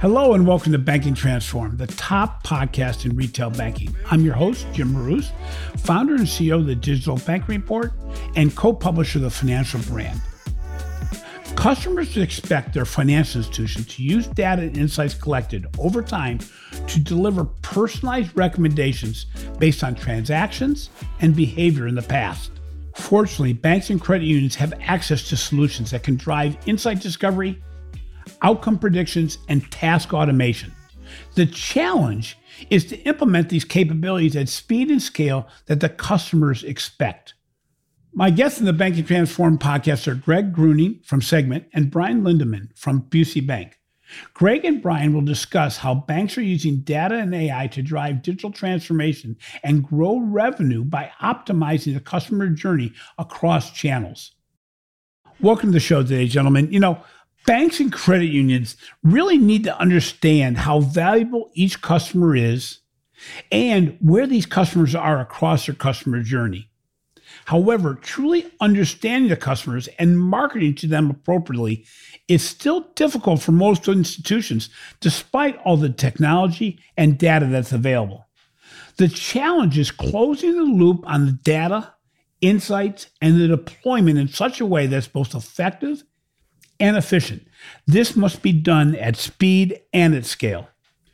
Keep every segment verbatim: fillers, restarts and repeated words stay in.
Hello and welcome to Banking Transform, the top podcast in retail banking. I'm your host, Jim Marous, founder and C E O of the Digital Banking Report and co-publisher of the Financial Brand. Customers expect their financial institution to use data and insights collected over time to deliver personalized recommendations based on transactions and behavior in the past. Fortunately, banks and credit unions have access to solutions that can drive insight discovery, outcome predictions, and task automation. The challenge is to implement these capabilities at speed and scale that the customers expect. My guests in the Banking Transform podcast are Greg Gruening from Segment and Brian Lindeman from Busey Bank. Greg and Brian will discuss how banks are using data and A I to drive digital transformation and grow revenue by optimizing the customer journey across channels. Welcome to the show today, gentlemen. You know, banks and credit unions really need to understand how valuable each customer is and where these customers are across their customer journey. However, truly understanding the customers and marketing to them appropriately is still difficult for most institutions, despite all the technology and data that's available. The challenge is closing the loop on the data, insights, and the deployment in such a way that's both effective and efficient. This must be done at speed and at scale.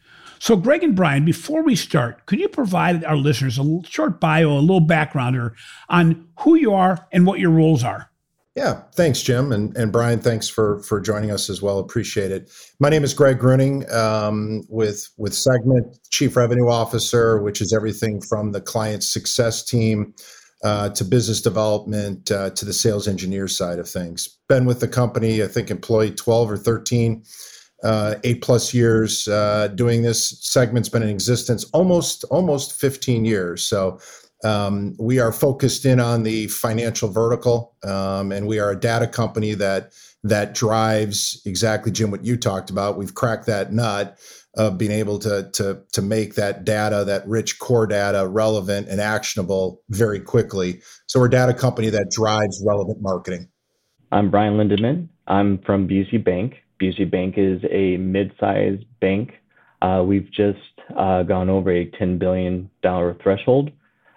So Greg and Brian, before we start, could you provide our listeners a short bio, a little backgrounder on who you are and what your roles are? Yeah, thanks, Jim. And, and Brian, thanks for, for joining us as well. Appreciate it. My name is Greg Gruening um, with, with Segment, Chief Revenue Officer, which is everything from the client success team uh, to business development uh, to the sales engineer side of things. Been with the company, I think, employed twelve or thirteen Uh, eight plus years uh, doing this. Segment's been in existence almost almost fifteen years. So um, we are focused in on the financial vertical, um, and we are a data company that that drives exactly, Jim, what you talked about. We've cracked that nut of being able to to to make that data, that rich core data, relevant and actionable very quickly. So we're a data company that drives relevant marketing. I'm Brian Lindeman. I'm from Busey Bank. Busey Bank is a mid-sized bank. Uh, we've just uh, gone over a ten billion dollars threshold.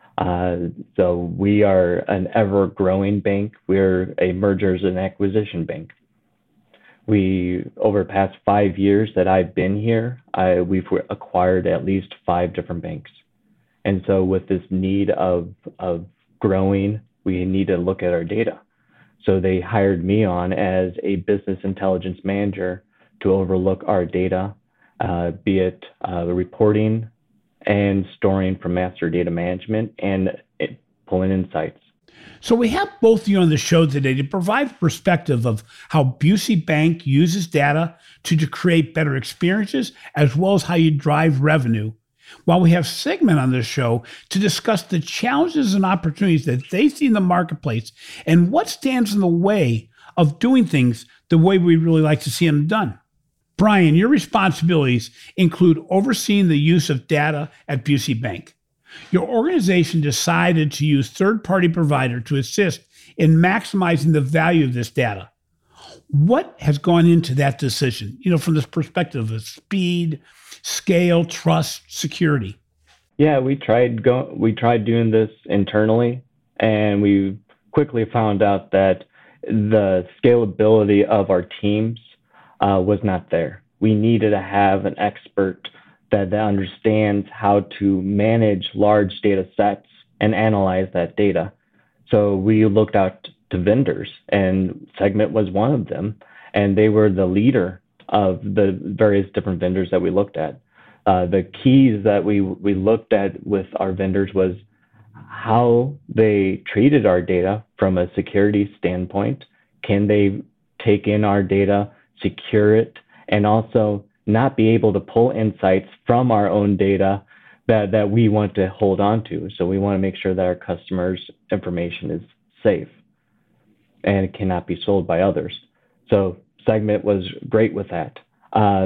Uh, so we are an ever-growing bank. We're a mergers and acquisition bank. We, over the past five years that I've been here, I, we've acquired at least five different banks. And so with this need of, of growing, we need to look at our data. So they hired me on as a business intelligence manager to overlook our data, uh, be it uh, the reporting and storing from master data management and it, pulling insights. So we have both of you on the show today to provide perspective of how Busey Bank uses data to, to create better experiences, as well as how you drive revenue, while we have Segment on this show to discuss the challenges and opportunities that they see in the marketplace and what stands in the way of doing things the way we really like to see them done. Brian, your responsibilities include overseeing the use of data at Busey Bank. Your organization decided to use third-party provider to assist in maximizing the value of this data. What has gone into that decision, you know, from this perspective of speed, scale, trust, security? Yeah, we tried go we tried doing this internally, and we quickly found out that the scalability of our teams uh, was not there. We needed to have an expert that, that understands how to manage large data sets and analyze that data. So we looked out to vendors, and Segment was one of them, and they were the leader of the various different vendors that we looked at. Uh, the keys that we we looked at with our vendors was how they treated our data from a security standpoint. Can they take in our data, secure it, and also not be able to pull insights from our own data that, that we want to hold on to? So we want to make sure that our customers' information is safe and it cannot be sold by others. So Segment was great with that. Uh,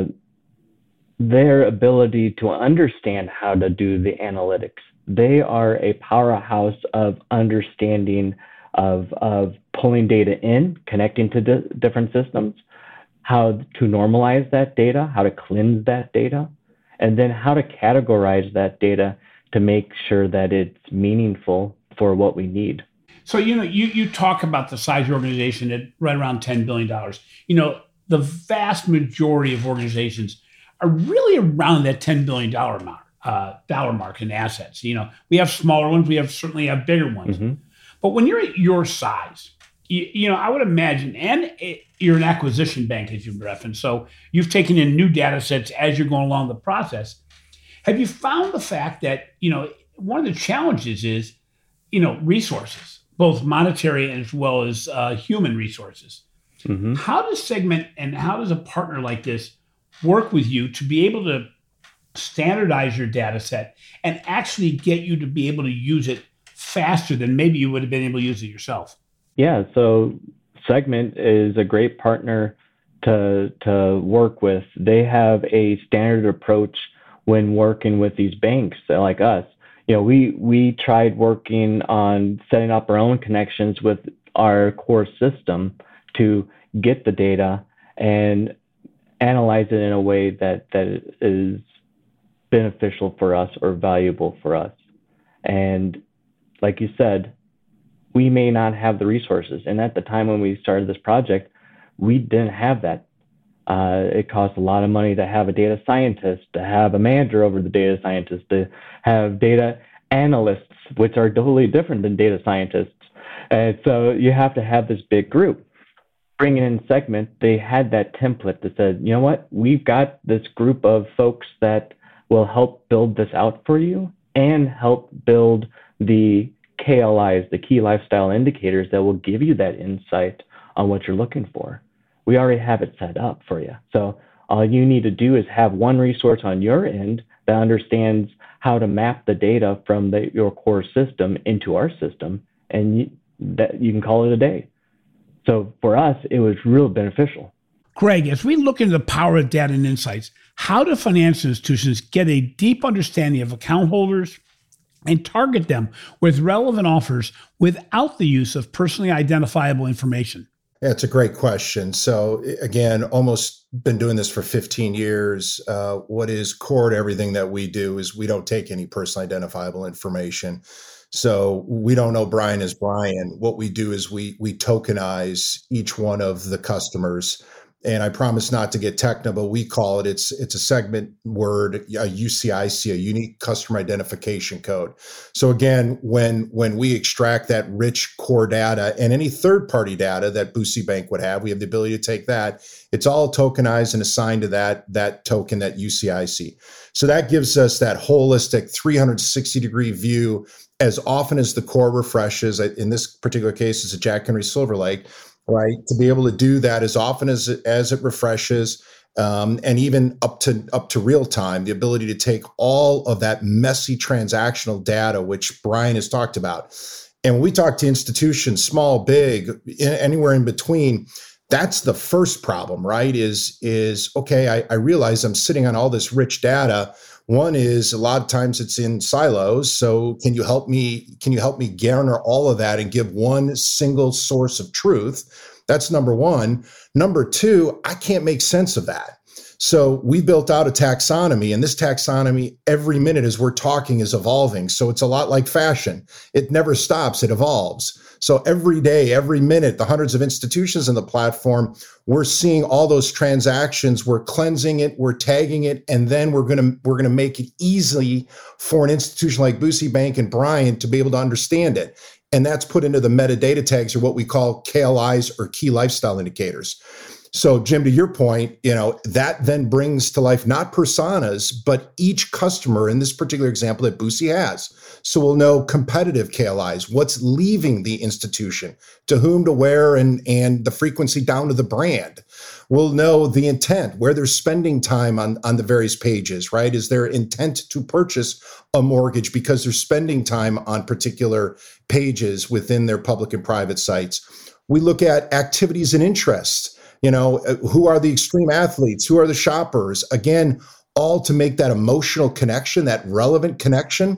their ability to understand how to do the analytics. They are a powerhouse of understanding of, of pulling data in, connecting to di- different systems, how to normalize that data, how to cleanse that data, and then how to categorize that data to make sure that it's meaningful for what we need. So, you know, you, you talk about the size of your organization at right around ten billion dollars. You know, the vast majority of organizations are really around that ten billion dollars mark, uh, dollar mark in assets. You know, we have smaller ones, we have certainly have bigger ones. Mm-hmm. But when you're at your size, you, you know, I would imagine, and it, you're an acquisition bank, as you've referenced, so you've taken in new data sets as you're going along the process. Have you found the fact that, you know, one of the challenges is, you know, resources, both monetary as well as uh, human resources? Mm-hmm. How does Segment and how does a partner like this work with you to be able to standardize your data set and actually get you to be able to use it faster than maybe you would have been able to use it yourself? Yeah, so Segment is a great partner to to work with. They have a standard approach when working with these banks like us. You know, we we tried working on setting up our own connections with our core system to get the data and analyze it in a way that that is beneficial for us or valuable for us. And like you said, we may not have the resources. And at the time when we started this project, we didn't have that. Uh, it costs a lot of money to have a data scientist, to have a manager over the data scientist, to have data analysts, which are totally different than data scientists. And so you have to have this big group. Bringing in Segment, they had that template that said, you know what, we've got this group of folks that will help build this out for you and help build the K L Is, the key lifestyle indicators that will give you that insight on what you're looking for. We already have it set up for you. So all you need to do is have one resource on your end that understands how to map the data from the, your core system into our system, and you, that you can call it a day. So for us, it was real beneficial. Greg, as we look into the power of data and insights, how do financial institutions get a deep understanding of account holders and target them with relevant offers without the use of personally identifiable information? Yeah, it's a great question. So again, almost been doing this for fifteen years. Uh, what is core to everything that we do is we don't take any personally identifiable information. So we don't know Brian as Brian. What we do is we we tokenize each one of the customers. And I promise not to get technical, but we call it, it's it's a segment word, a U C I C, a unique customer identification code. So again, when when we extract that rich core data and any third-party data that Busey Bank would have, we have the ability to take that. It's all tokenized and assigned to that, that token, that U C I C. So that gives us that holistic three hundred sixty degree view as often as the core refreshes. In this particular case, it's a Jack Henry Silver Lake. Right, to be able to do that as often as it, as it refreshes, um, and even up to up to real time, the ability to take all of that messy transactional data, which Brian has talked about. And when we talk to institutions, small, big, anywhere in between, that's the first problem, right? Is is okay, I, I realize I'm sitting on all this rich data. One is a lot of times it's in silos. So can you help me, can you help me garner all of that and give one single source of truth? That's number one. Number two, I can't make sense of that. So we built out a taxonomy, and this taxonomy every minute as we're talking is evolving. So it's a lot like fashion. It never stops, it evolves. So every day, every minute, the hundreds of institutions in the platform, we're seeing all those transactions, we're cleansing it, we're tagging it, and then we're gonna we're gonna make it easy for an institution like Busey Bank and Brian to be able to understand it. And that's put into the metadata tags, or what we call K L Is, or key lifestyle indicators. So Jim, to your point, you know, that then brings to life not personas, but each customer in this particular example that Busey has. So we'll know competitive K L Is, what's leaving the institution, to whom, to where, and, and the frequency down to the brand. We'll know the intent, where they're spending time on, on the various pages, right? Is there intent to purchase a mortgage because they're spending time on particular pages within their public and private sites? We look at activities and interests. You know, who are the extreme athletes? Who are the shoppers? Again, all to make that emotional connection, that relevant connection,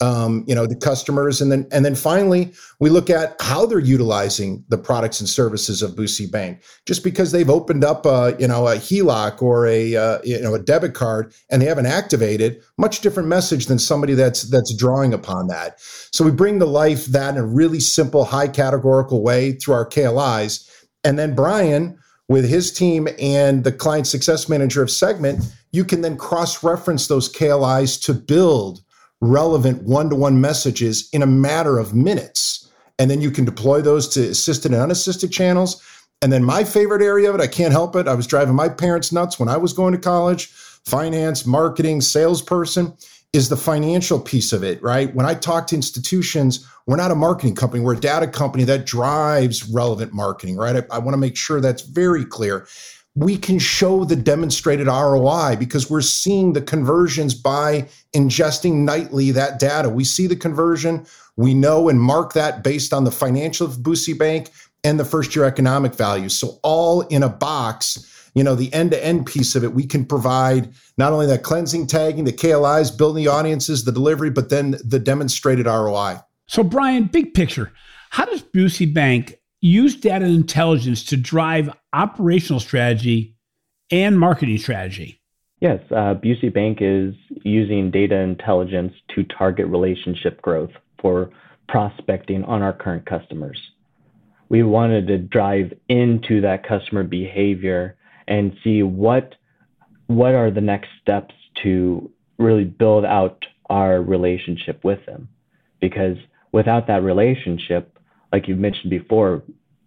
um, you know, the customers. And then, and then finally, we look at how they're utilizing the products and services of Busey Bank. Just because they've opened up a, you know, a H E L O C or a, uh, you know, a debit card and they haven't activated, much different message than somebody that's, that's drawing upon that. So we bring to life that in a really simple, high categorical way through our K L Is. And then Brian, with his team and the client success manager of Segment, you can then cross-reference those K L Is to build relevant one-to-one messages in a matter of minutes. And then you can deploy those to assisted and unassisted channels. And then my favorite area of it, I can't help it, I was driving my parents nuts when I was going to college, finance, marketing, salesperson, is the financial piece of it, right? When I talk to institutions, we're not a marketing company, we're a data company that drives relevant marketing, right? I, I want to make sure that's very clear. We can show the demonstrated R O I because we're seeing the conversions by ingesting nightly that data. We see the conversion, we know and mark that based on the financial of Busey Bank and the first year economic value. So all in a box, you know, the end-to-end piece of it, we can provide not only that cleansing, tagging, the K L Is, building the audiences, the delivery, but then the demonstrated R O I. So Brian, big picture, how does Busey Bank use data and intelligence to drive operational strategy and marketing strategy? Yes, uh, Busey Bank is using data intelligence to target relationship growth for prospecting on our current customers. We wanted to drive into that customer behavior and see what what are the next steps to really build out our relationship with them. Because without that relationship, like you mentioned before,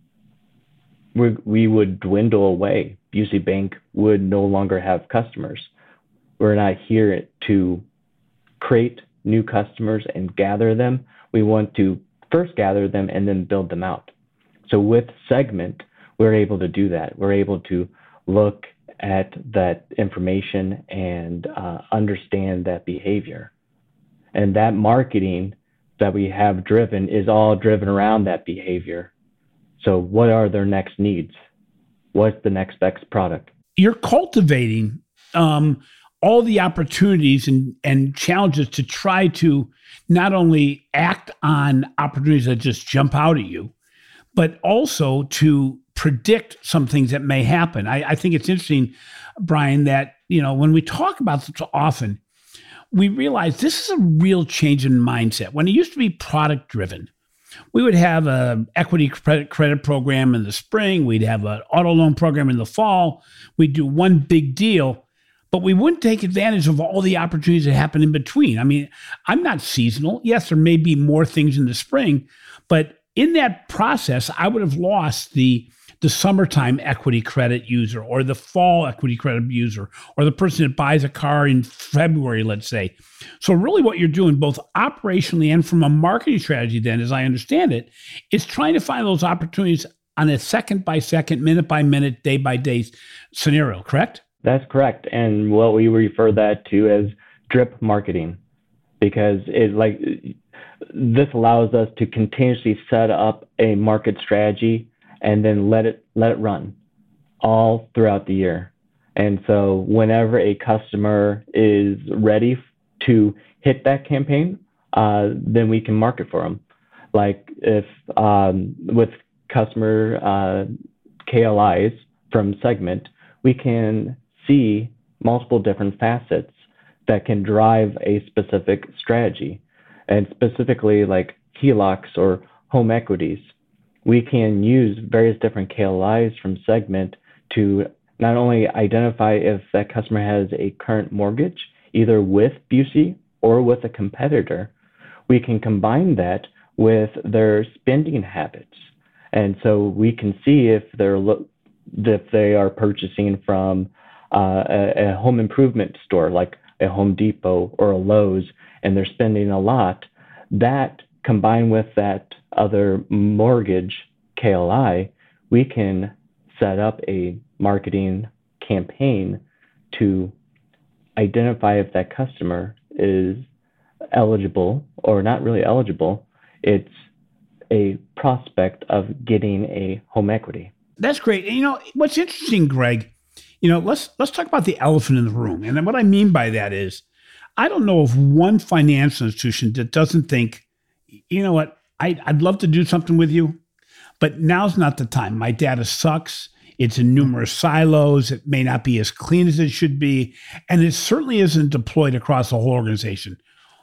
we, we would dwindle away. Busey Bank would no longer have customers. We're not here to create new customers and gather them. We want to first gather them and then build them out. So with Segment, we're able to do that. We're able to look at that information and uh, understand that behavior. And that marketing that we have driven is all driven around that behavior. So what are their next needs? What's the next best product? You're cultivating um, all the opportunities and, and challenges to try to not only act on opportunities that just jump out at you, but also to predict some things that may happen. I, I think it's interesting, Brian, that, you know, when we talk about this often, we realize this is a real change in mindset. When it used to be product driven, we would have an equity credit credit program in the spring. We'd have an auto loan program in the fall. We'd do one big deal, but we wouldn't take advantage of all the opportunities that happen in between. I mean, I'm not seasonal. Yes, there may be more things in the spring, but in that process, I would have lost the the summertime equity credit user or the fall equity credit user or the person that buys a car in February, let's say. So really what you're doing both operationally and from a marketing strategy then, as I understand it, is trying to find those opportunities on a second by second, minute by minute, day by day scenario, correct? That's correct. And what we refer that to as drip marketing, because it like this allows us to continuously set up a market strategy and then let it let it run all throughout the year. And so whenever a customer is ready to hit that campaign, uh, then we can market for them. Like if um, with customer uh, K L Is from Segment, we can see multiple different facets that can drive a specific strategy. And specifically like H E L O Cs or home equities, we can use various different K L Is from Segment to not only identify if that customer has a current mortgage, either with Busey or with a competitor, we can combine that with their spending habits. And so we can see if they're lo- if they are purchasing from uh, a, a home improvement store like a Home Depot or a Lowe's, and they're spending a lot. That combined with that other mortgage K L I, we can set up a marketing campaign to identify if that customer is eligible or not really eligible. It's a prospect of getting a home equity. That's great. And you know, what's interesting, Greg, you know, let's let's talk about the elephant in the room. And what I mean by that is, I don't know of one financial institution that doesn't think, you know what, I, I'd love to do something with you, but now's not the time. My data sucks. It's in numerous silos. It may not be as clean as it should be. And it certainly isn't deployed across the whole organization.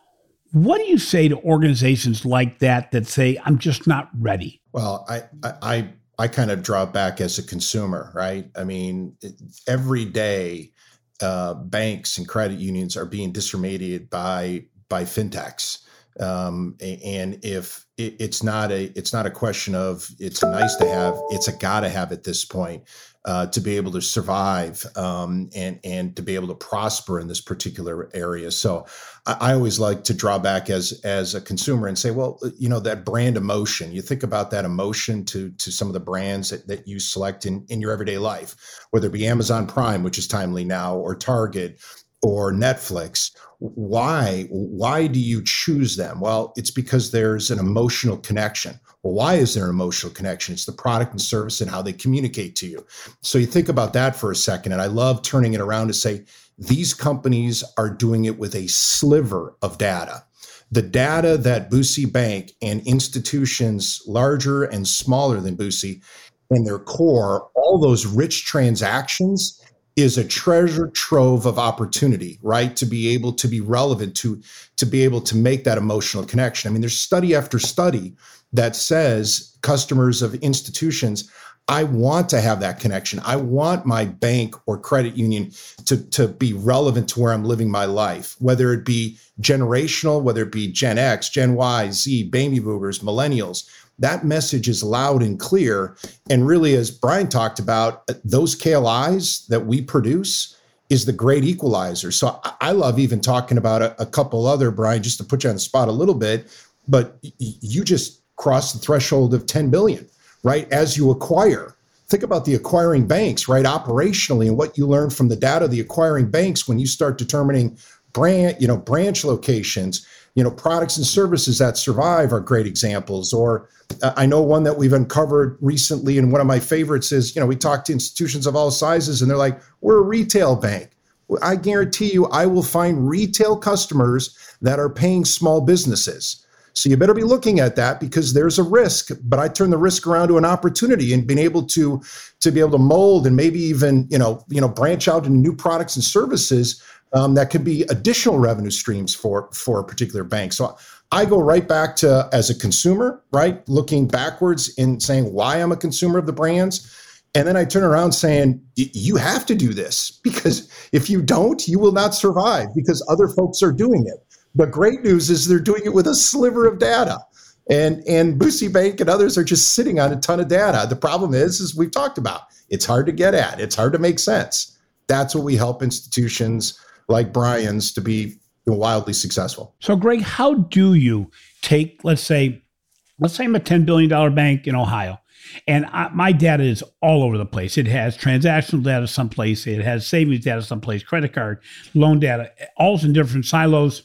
What do you say to organizations like that that say, I'm just not ready? Well, I I I kind of draw back as a consumer, right? I mean, every day, uh, banks and credit unions are being disintermediated by by fintechs. Um, and if it, it's not a, it's not a question of it's nice to have, it's a gotta have at this point, uh, to be able to survive, um, and, and to be able to prosper in this particular area. So I, I always like to draw back as, as a consumer and say, well, you know, that brand emotion, you think about that emotion to, to some of the brands that, that you select in, in your everyday life, whether it be Amazon Prime, which is timely now, or Target, or Netflix. Why? Why do you choose them? Well, it's because there's an emotional connection. Well, why is there an emotional connection? It's the product and service and how they communicate to you. So you think about that for a second, and I love turning it around to say, these companies are doing it with a sliver of data. The data that Busey Bank and institutions larger and smaller than Busey in their core, all those rich transactions, is a treasure trove of opportunity, right? To be able to be relevant, to, to be able to make that emotional connection. I mean, there's study after study that says customers of institutions, I want to have that connection. I want my bank or credit union to, to be relevant to where I'm living my life, whether it be generational, whether it be Gen X, Gen Y, Z, baby boomers, millennials. That message is loud and clear. And really, as Brian talked about, those K L Is that we produce is the great equalizer. So I love even talking about a, a couple other, Brian, just to put you on the spot a little bit, but you just crossed the threshold of ten billion, right? As you acquire, think about the acquiring banks, right? Operationally, and what you learn from the data of the acquiring banks when you start determining brand, you know, branch locations, you know, products and services that survive are great examples. Or uh, I know one that we've uncovered recently, and one of my favorites is, you know, we talk to institutions of all sizes and they're like, we're a retail bank. I guarantee you, I will find retail customers that are paying small businesses. So you better be looking at that, because there's a risk, but I turn the risk around to an opportunity, and being able to, to be able to mold and maybe even, you know, you know, branch out into new products and services Um, that could be additional revenue streams for, for a particular bank. So I go right back to, as a consumer, right, looking backwards and saying why I'm a consumer of the brands. And then I turn around saying, you have to do this, because if you don't, you will not survive, because other folks are doing it. The great news is they're doing it with a sliver of data. And, and Busey Bank and others are just sitting on a ton of data. The problem is, is we've talked about, it's hard to get at. It's hard to make sense. That's what we help institutions like Brian's to be wildly successful. So, Greg, how do you take, let's say, let's say I'm a ten billion dollars bank in Ohio, and I, my data is all over the place. It has transactional data someplace, it has savings data someplace, credit card, loan data, all in different silos.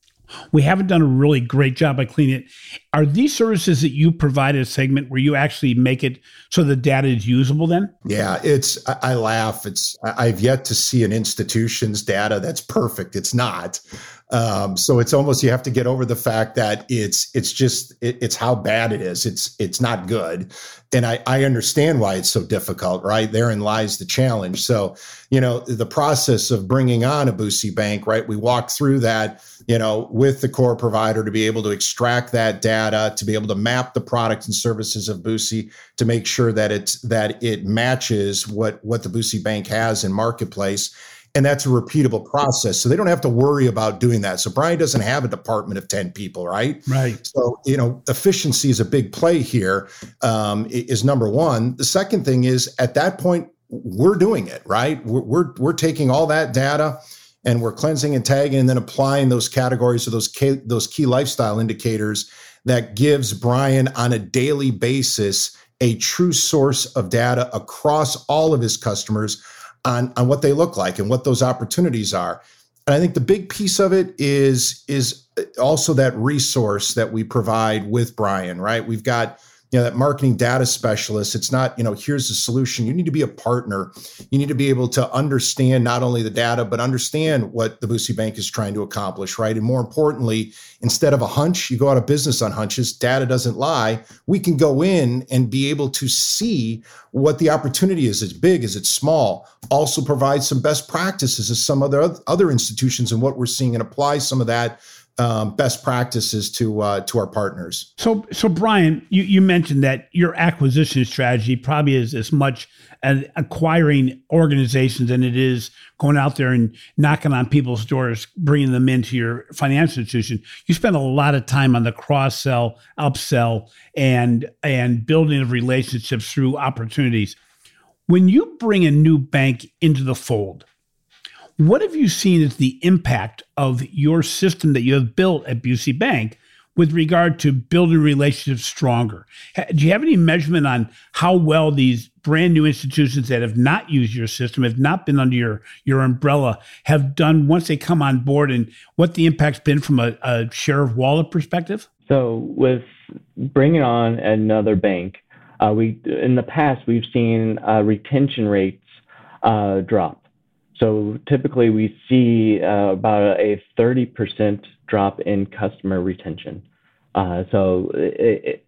We haven't done a really great job of cleaning it. Are these services that you provide a segment where you actually make it so the data is usable then? Yeah, it's, I laugh. It's, I've yet to see an institution's data that's perfect. It's not. Um, so it's almost, you have to get over the fact that it's, it's just, it, it's how bad it is. It's, it's not good. And I, I understand why it's so difficult, right? Therein lies the challenge. So, you know, the process of bringing on a Busey Bank, right? We walk through that, you know, with the core provider to be able to extract that data, to be able to map the products and services of Busey, to make sure that it's, that it matches what, what the Busey Bank has in marketplace. And that's a repeatable process. So they don't have to worry about doing that. So Brian doesn't have a department of ten people, right? Right. So, you know, efficiency is a big play here, um, is number one. The second thing is, at that point, we're doing it, right? We're, we're, we're taking all that data and we're cleansing and tagging and then applying those categories or those key, those key lifestyle indicators that gives Brian on a daily basis a true source of data across all of his customers on, on what they look like and what those opportunities are. And I think the big piece of it is, is also that resource that we provide with Brian, right? We've got you know, that marketing data specialist. It's not, you know, here's the solution. You need to be a partner. You need to be able to understand not only the data, but understand what the Busey Bank is trying to accomplish, right? And more importantly, instead of a hunch, you go out of business on hunches. Data doesn't lie. We can go in and be able to see what the opportunity is. Is it big? Is it small? Also provide some best practices as some other other institutions and what we're seeing, and apply some of that Um, best practices to uh, to our partners. So, so Brian, you, you mentioned that your acquisition strategy probably is as much as acquiring organizations than it is going out there and knocking on people's doors, bringing them into your financial institution. You spend a lot of time on the cross-sell, upsell, and and building of relationships through opportunities. When you bring a new bank into the fold, what have you seen as the impact of your system that you have built at Busey Bank with regard to building relationships stronger? Do you have any measurement on how well these brand new institutions that have not used your system, have not been under your, your umbrella, have done once they come on board, and what the impact's been from a, a share of wallet perspective? So with bringing on another bank, uh, we in the past, we've seen uh, retention rates uh, drop. So typically we see uh, about a thirty percent drop in customer retention. Uh, so it, it,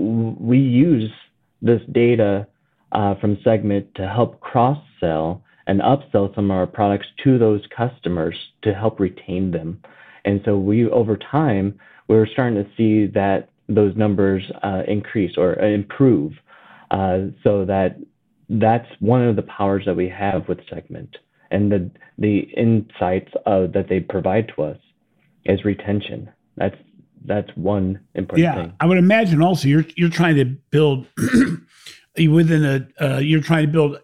we use this data uh, from Segment to help cross-sell and upsell some of our products to those customers to help retain them. And so we, over time, we're starting to see that those numbers uh, increase or improve. Uh, so that that's one of the powers that we have with Segment. And the the insights uh, that they provide to us is retention. That's that's one important yeah, thing. I would imagine also you're you're trying to build within a uh, you're trying to build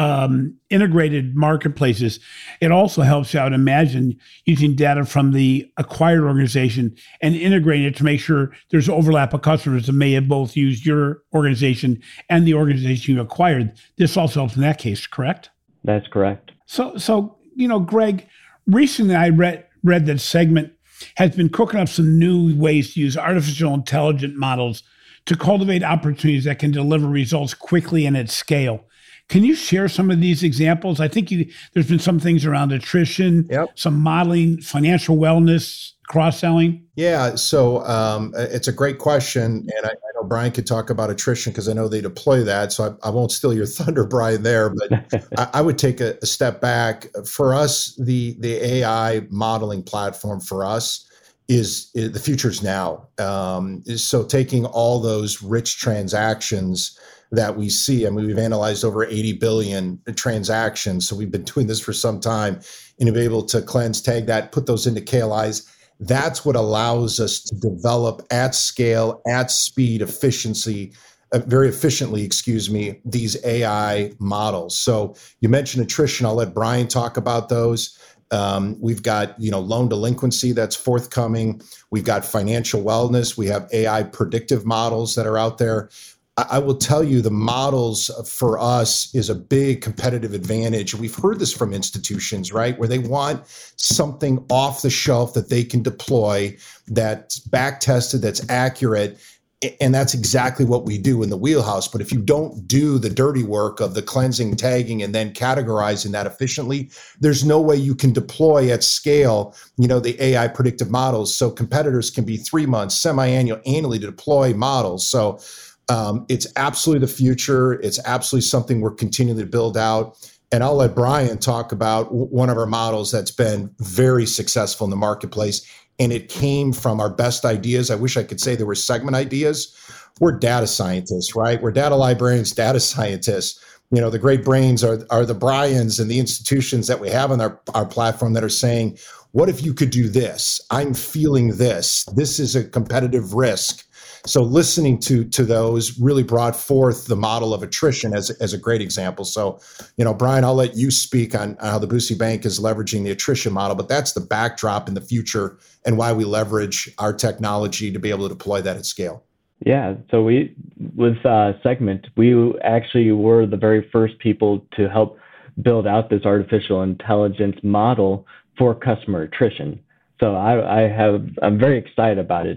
um, integrated marketplaces. It also helps you, I would imagine, using data from the acquired organization and integrating it to make sure there's overlap of customers that may have both used your organization and the organization you acquired. This also helps in that case, correct? That's correct. So, so you know, Greg, recently I read read that Segment has been cooking up some new ways to use artificial intelligence models to cultivate opportunities that can deliver results quickly and at scale. Can you share some of these examples? I think you, there's been some things around attrition, yep. some modeling, financial wellness, cross-selling. Yeah, so um, it's a great question, and I, I know Brian could talk about attrition because I know they deploy that, so I, I won't steal your thunder, Brian, there, but I, I would take a, a step back. For us, the the A I modeling platform for us is, is the future's now. Um, so taking all those rich transactions that we see, I mean, we've analyzed over eighty billion transactions, so we've been doing this for some time, and to be able to cleanse, tag that, put those into K L Is. That's what allows us to develop at scale, at speed, efficiency, uh, very efficiently, excuse me, these A I models. So you mentioned attrition. I'll let Brian talk about those. Um, we've got, you know, loan delinquency that's forthcoming. We've got financial wellness. We have A I predictive models that are out there. I will tell you, the models for us is a big competitive advantage. We've heard this from institutions, right, where they want something off the shelf that they can deploy, that's back tested, that's accurate. And that's exactly what we do in the wheelhouse. But if you don't do the dirty work of the cleansing, tagging, and then categorizing that efficiently, there's no way you can deploy at scale, you know, the A I predictive models. So competitors can be three months, semi-annual, annually to deploy models. So Um, it's absolutely the future. It's absolutely something we're continuing to build out. And I'll let Brian talk about w- one of our models that's been very successful in the marketplace. And it came from our best ideas. I wish I could say they were Segment ideas. We're data scientists, right? We're data librarians, data scientists. You know, the great brains are, are the Brians and the institutions that we have on our, our platform that are saying, what if you could do this? I'm feeling this. This is a competitive risk. So listening to to those really brought forth the model of attrition as, as a great example. So, you know, Brian, I'll let you speak on how the Busey Bank is leveraging the attrition model, but that's the backdrop in the future and why we leverage our technology to be able to deploy that at scale. Yeah, so we, with uh, Segment, we actually were the very first people to help build out this artificial intelligence model for customer attrition. So I, I have, I'm very excited about it.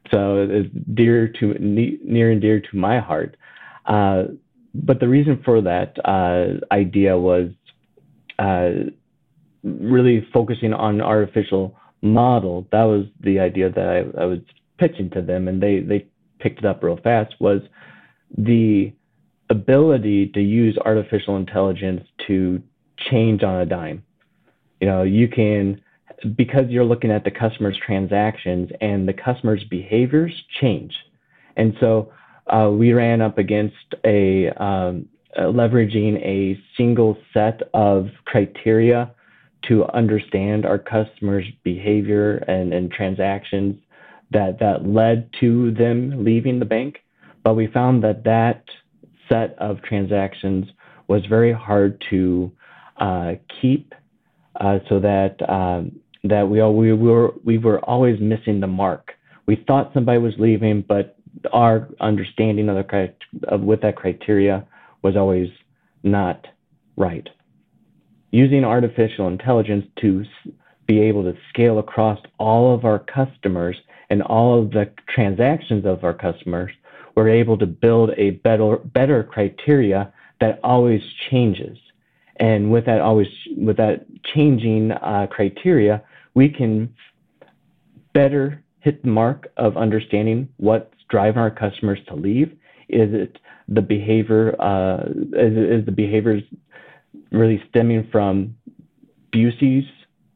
So it's dear to near and dear to my heart. Uh, but the reason for that uh, idea was uh, really focusing on artificial model. That was the idea that I, I was pitching to them, and they, they picked it up real fast, was the ability to use artificial intelligence to change on a dime. You know, you can, because you're looking at the customer's transactions and the customer's behaviors change. And so uh, we ran up against a um, uh, leveraging a single set of criteria to understand our customers' behavior and, and transactions that, that led to them leaving the bank. But we found that that set of transactions was very hard to uh, keep, uh, so that um, that we all, we were we were always missing the mark. We thought somebody was leaving, but our understanding of the of with that criteria was always not right. Using artificial intelligence to be able to scale across all of our customers and all of the transactions of our customers, we're able to build a better better criteria that always changes. And with that always with that changing uh, criteria, we can better hit the mark of understanding what's driving our customers to leave. Is it the behavior? Uh, is, is the behaviors really stemming from Busey's,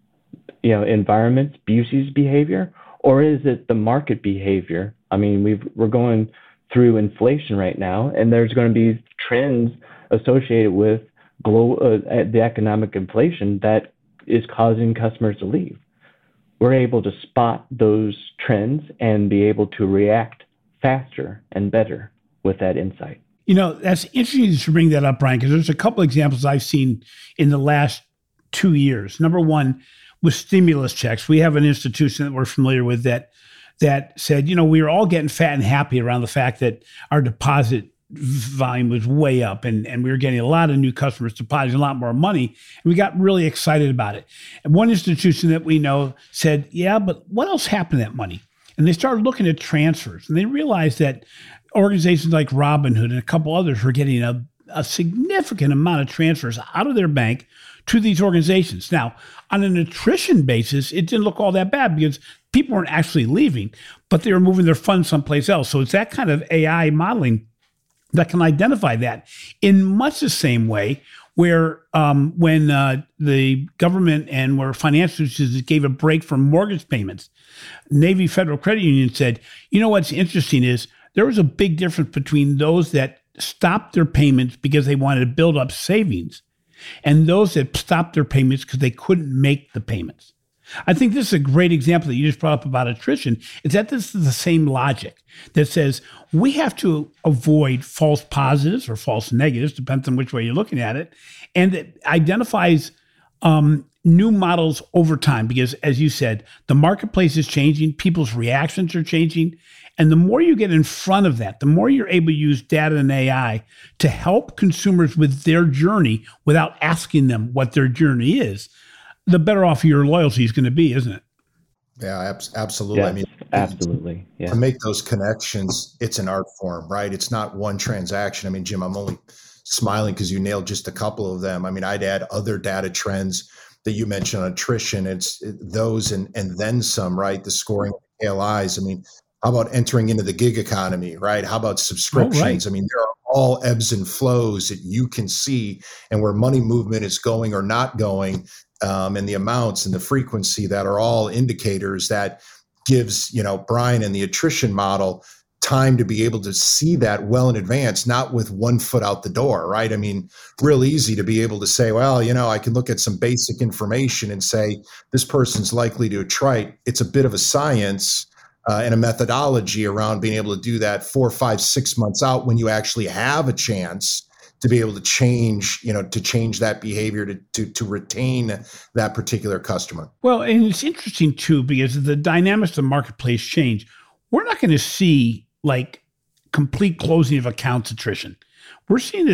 you know, environments, Busey's behavior, or is it the market behavior? I mean, we've, we're going through inflation right now, and there's going to be trends associated with global, uh, the economic inflation that is causing customers to leave. We're able to spot those trends and be able to react faster and better with that insight. You know, that's interesting to bring that up, Brian, because there's a couple examples I've seen in the last two years. Number one, with stimulus checks, we have an institution that we're familiar with that that said, you know, we were all getting fat and happy around the fact that our deposit volume was way up, and, and we were getting a lot of new customers depositing a lot more money, and we got really excited about it. And one institution that we know said, yeah, but what else happened to that money? And they started looking at transfers, and they realized that organizations like Robinhood and a couple others were getting a, a significant amount of transfers out of their bank to these organizations. Now, on an attrition basis, it didn't look all that bad because people weren't actually leaving, but they were moving their funds someplace else. So it's that kind of A I modeling that can identify that in much the same way where um, when uh, the government and where financial institutions gave a break from mortgage payments, Navy Federal Credit Union said, you know, what's interesting is there was a big difference between those that stopped their payments because they wanted to build up savings and those that stopped their payments because they couldn't make the payments. I think this is a great example that you just brought up about attrition, is that this is the same logic that says we have to avoid false positives or false negatives, depends on which way you're looking at it, and it identifies um, new models over time because, as you said, the marketplace is changing, people's reactions are changing, and the more you get in front of that, the more you're able to use data and A I to help consumers with their journey without asking them what their journey is, the better off your loyalty is going to be, isn't it? Yeah, ab- absolutely. Yes, I mean, absolutely. Yeah. To make those connections, it's an art form, right? It's not one transaction. I mean, Jim, I'm only smiling because you nailed just a couple of them. I mean, I'd add other data trends that you mentioned on attrition. It's it, those and and then some, right? The scoring K L Is. I mean, how about entering into the gig economy, right? How about subscriptions? Oh, right. I mean, there are all ebbs and flows that you can see, and where money movement is going or not going. Um, and the amounts and the frequency that are all indicators that gives, you know, Brian and the attrition model time to be able to see that well in advance, not with one foot out the door, right? I mean, real easy to be able to say, well, you know, I can look at some basic information and say, this person's likely to attrite. It's a bit of a science uh, and a methodology around being able to do that four, five, six months out when you actually have a chance to be able to change, you know, to change that behavior to, to to retain that particular customer. Well, and it's interesting too, because the dynamics of the marketplace change. We're not going to see like complete closing of accounts attrition. We're seeing this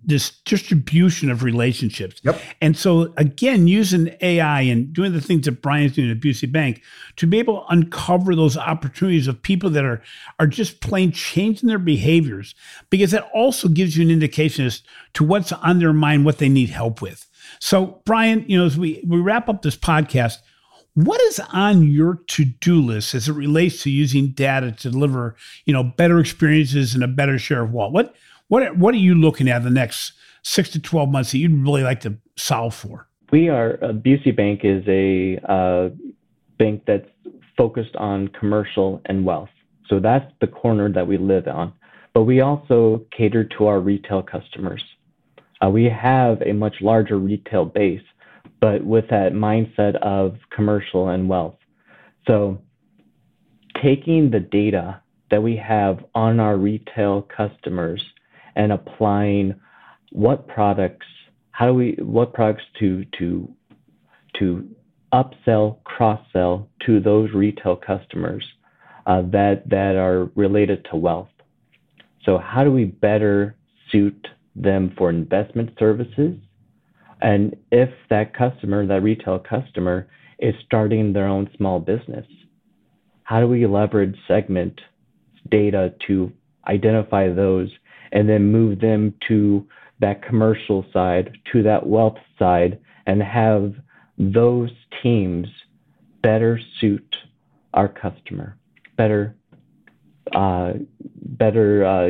this distribution of relationships. Yep. And so again, using A I and doing the things that Brian's doing at Busey Bank to be able to uncover those opportunities of people that are, are just plain changing their behaviors, because that also gives you an indication as to what's on their mind, what they need help with. So Brian, you know, as we, we wrap up this podcast, what is on your to-do list as it relates to using data to deliver, you know, better experiences and a better share of wallet? What What what are you looking at the next six to twelve months that you'd really like to solve for? We are, uh, Busey Bank is a uh, bank that's focused on commercial and wealth. So that's the corner that we live on. But we also cater to our retail customers. Uh, we have a much larger retail base, but with that mindset of commercial and wealth. So taking the data that we have on our retail customers and applying what products, how do we, what products to to to upsell, cross-sell to those retail customers uh, that that are related to wealth. So how do we better suit them for investment services? And if that customer, that retail customer, is starting their own small business, how do we leverage segment data to identify those and then move them to that commercial side, to that wealth side, and have those teams better suit our customer, better, uh, better, uh,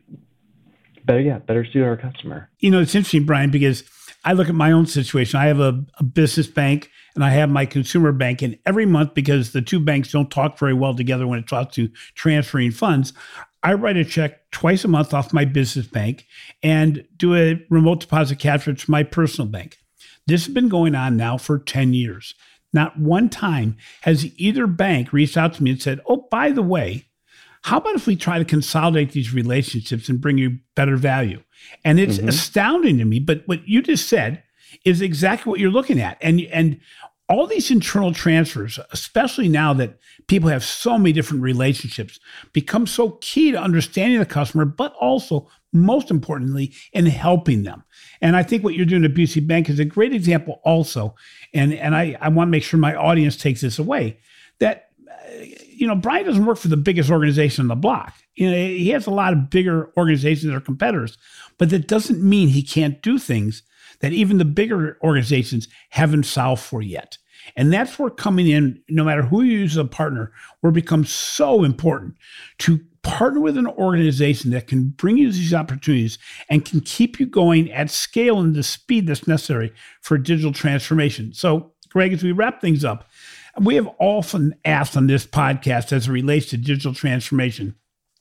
better, yeah, better suit our customer. You know, it's interesting, Brian, because I look at my own situation. I have a, a business bank and I have my consumer bank, and every month, because the two banks don't talk very well together when it talks to transferring funds, I write a check twice a month off my business bank and do a remote deposit capture to my personal bank. This has been going on now for ten years. Not one time has either bank reached out to me and said, oh, by the way, how about if we try to consolidate these relationships and bring you better value? And it's mm-hmm. astounding to me. But what you just said is exactly what you're looking at. And, and all these internal transfers, especially now that people have so many different relationships, become so key to understanding the customer, but also, most importantly, in helping them. And I think what you're doing at Busey Bank is a great example also. And, and I, I want to make sure my audience takes this away, that, uh, you know, Brian doesn't work for the biggest organization on the block. You know, he has a lot of bigger organizations that are competitors, but that doesn't mean he can't do things that even the bigger organizations haven't solved for yet. And that's where coming in, no matter who you use as a partner, where it becomes so important to partner with an organization that can bring you these opportunities and can keep you going at scale and the speed that's necessary for digital transformation. So, Greg, as we wrap things up, we have often asked on this podcast as it relates to digital transformation,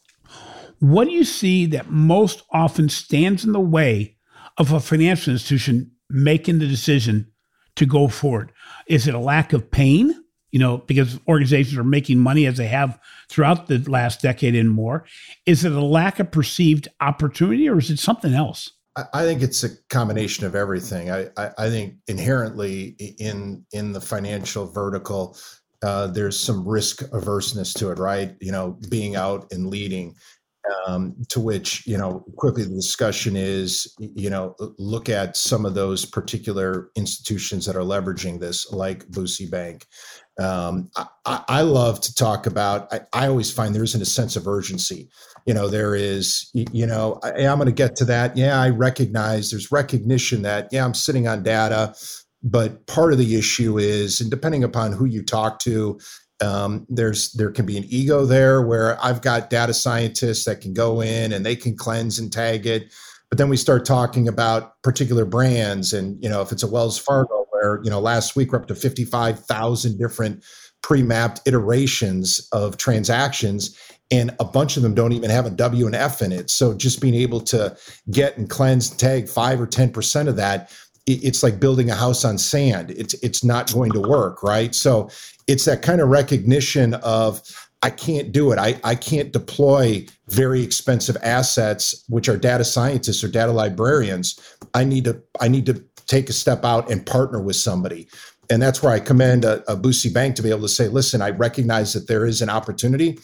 what do you see that most often stands in the way of a financial institution making the decision to go forward? Is it a lack of pain? You know, because organizations are making money as they have throughout the last decade and more. Is it a lack of perceived opportunity, or is it something else? I think it's a combination of everything. I, I, I think inherently in in the financial vertical, uh, there's some risk averseness to it, right? You know, being out and leading. Um, to which, you know, quickly the discussion is, you know, look at some of those particular institutions that are leveraging this, like Busey Bank. Um, I, I love to talk about, I, I always find there isn't a sense of urgency. You know, there is, you know, I, I'm going to get to that. Yeah, I recognize there's recognition that, yeah, I'm sitting on data, but part of the issue is, and depending upon who you talk to, Um, there's there can be an ego there where I've got data scientists that can go in and they can cleanse and tag it. But then we start talking about particular brands, and you know, if it's a Wells Fargo, where you know last week we're up to fifty-five thousand different pre-mapped iterations of transactions, and a bunch of them don't even have a W and F in it. So just being able to get and cleanse and tag five or ten percent of that, it's like building a house on sand. It's it's not going to work, right? So it's that kind of recognition of, I can't do it. I, I can't deploy very expensive assets, which are data scientists or data librarians. I need to I need to take a step out and partner with somebody. And that's where I commend a, a Busey Bank to be able to say, listen, I recognize that there is an opportunity.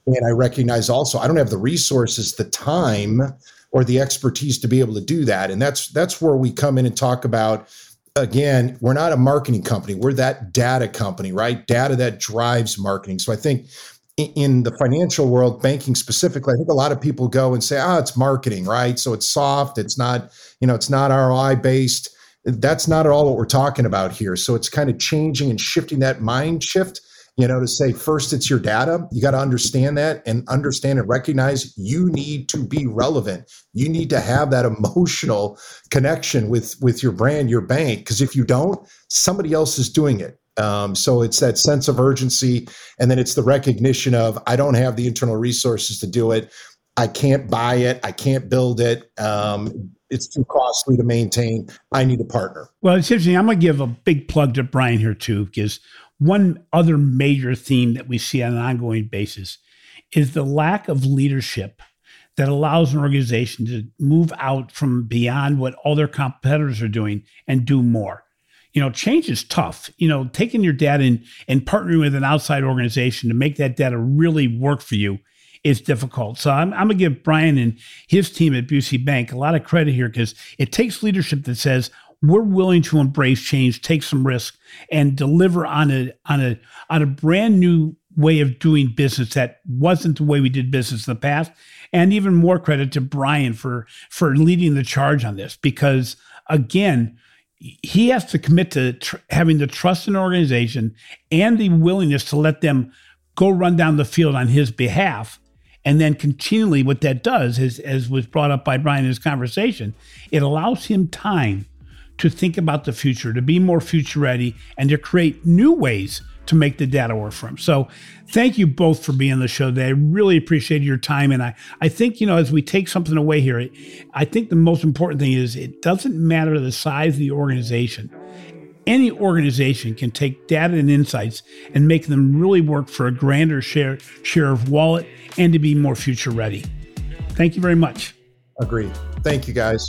And I recognize also I don't have the resources, the time, or the expertise to be able to do that. And that's that's where we come in and talk about, again, we're not a marketing company. We're that data company, right? Data that drives marketing. So I think in the financial world, banking specifically, I think a lot of people go and say, ah, it's marketing, right? So it's soft. It's not, you know, it's not R O I based. That's not at all what we're talking about here. So it's kind of changing and shifting that mind shift, you know, to say, first, it's your data. You got to understand that and understand and recognize you need to be relevant. You need to have that emotional connection with, with your brand, your bank, because if you don't, somebody else is doing it. Um, so it's that sense of urgency. And then it's the recognition of, I don't have the internal resources to do it. I can't buy it. I can't build it. Um, it's too costly to maintain. I need a partner. Well, it's interesting. I'm going to give a big plug to Brian here too, because one other major theme that we see on an ongoing basis is the lack of leadership that allows an organization to move out from beyond what all their competitors are doing and do more. You know, change is tough. You know, taking your data and, and partnering with an outside organization to make that data really work for you is difficult. So I'm, I'm going to give Brian and his team at Busey Bank a lot of credit here, because it takes leadership that says, we're willing to embrace change, take some risk, and deliver on a on a on a brand new way of doing business that wasn't the way we did business in the past. And even more credit to Brian for for leading the charge on this, because again, he has to commit to tr- having the trust in an organization and the willingness to let them go run down the field on his behalf. And then continually, what that does is, as was brought up by Brian in his conversation, it allows him time to think about the future, to be more future ready, and to create new ways to make the data work for him. So thank you both for being on the show today. I really appreciate your time. And I, I think, you know, as we take something away here, I think the most important thing is it doesn't matter the size of the organization. Any organization can take data and insights and make them really work for a grander share, share of wallet and to be more future ready. Thank you very much. Agreed. Thank you, guys.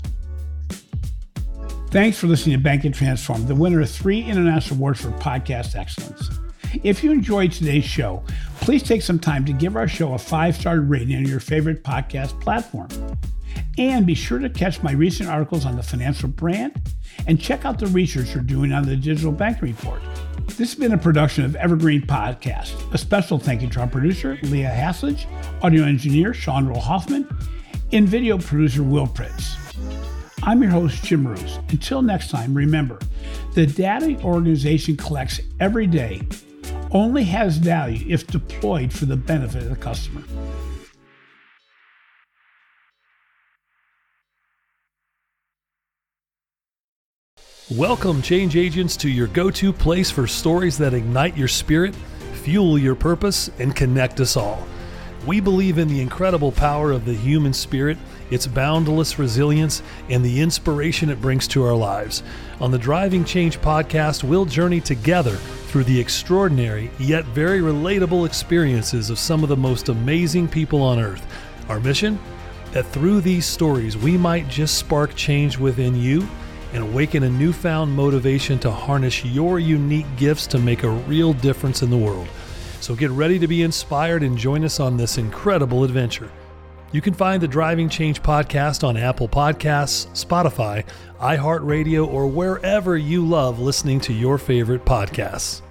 Thanks for listening to Bank and Transform, the winner of three international awards for podcast excellence. If you enjoyed today's show, please take some time to give our show a five-star rating on your favorite podcast platform. And be sure to catch my recent articles on the financial brand and check out the research we're doing on the Digital Banking Report. This has been a production of Evergreen Podcast. A special thank you to our producer, Leah Haslage, audio engineer, Sean Roll Hoffman, and video producer, Will Pritz. I'm your host, Jim Roos. Until next time, remember, the data your organization collects every day only has value if deployed for the benefit of the customer. Welcome, change agents, to your go-to place for stories that ignite your spirit, fuel your purpose, and connect us all. We believe in the incredible power of the human spirit, its boundless resilience, and the inspiration it brings to our lives. On the Driving Change podcast, we'll journey together through the extraordinary yet very relatable experiences of some of the most amazing people on earth. Our mission? That through these stories, we might just spark change within you and awaken a newfound motivation to harness your unique gifts to make a real difference in the world. So get ready to be inspired and join us on this incredible adventure. You can find the Driving Change podcast on Apple Podcasts, Spotify, iHeartRadio, or wherever you love listening to your favorite podcasts.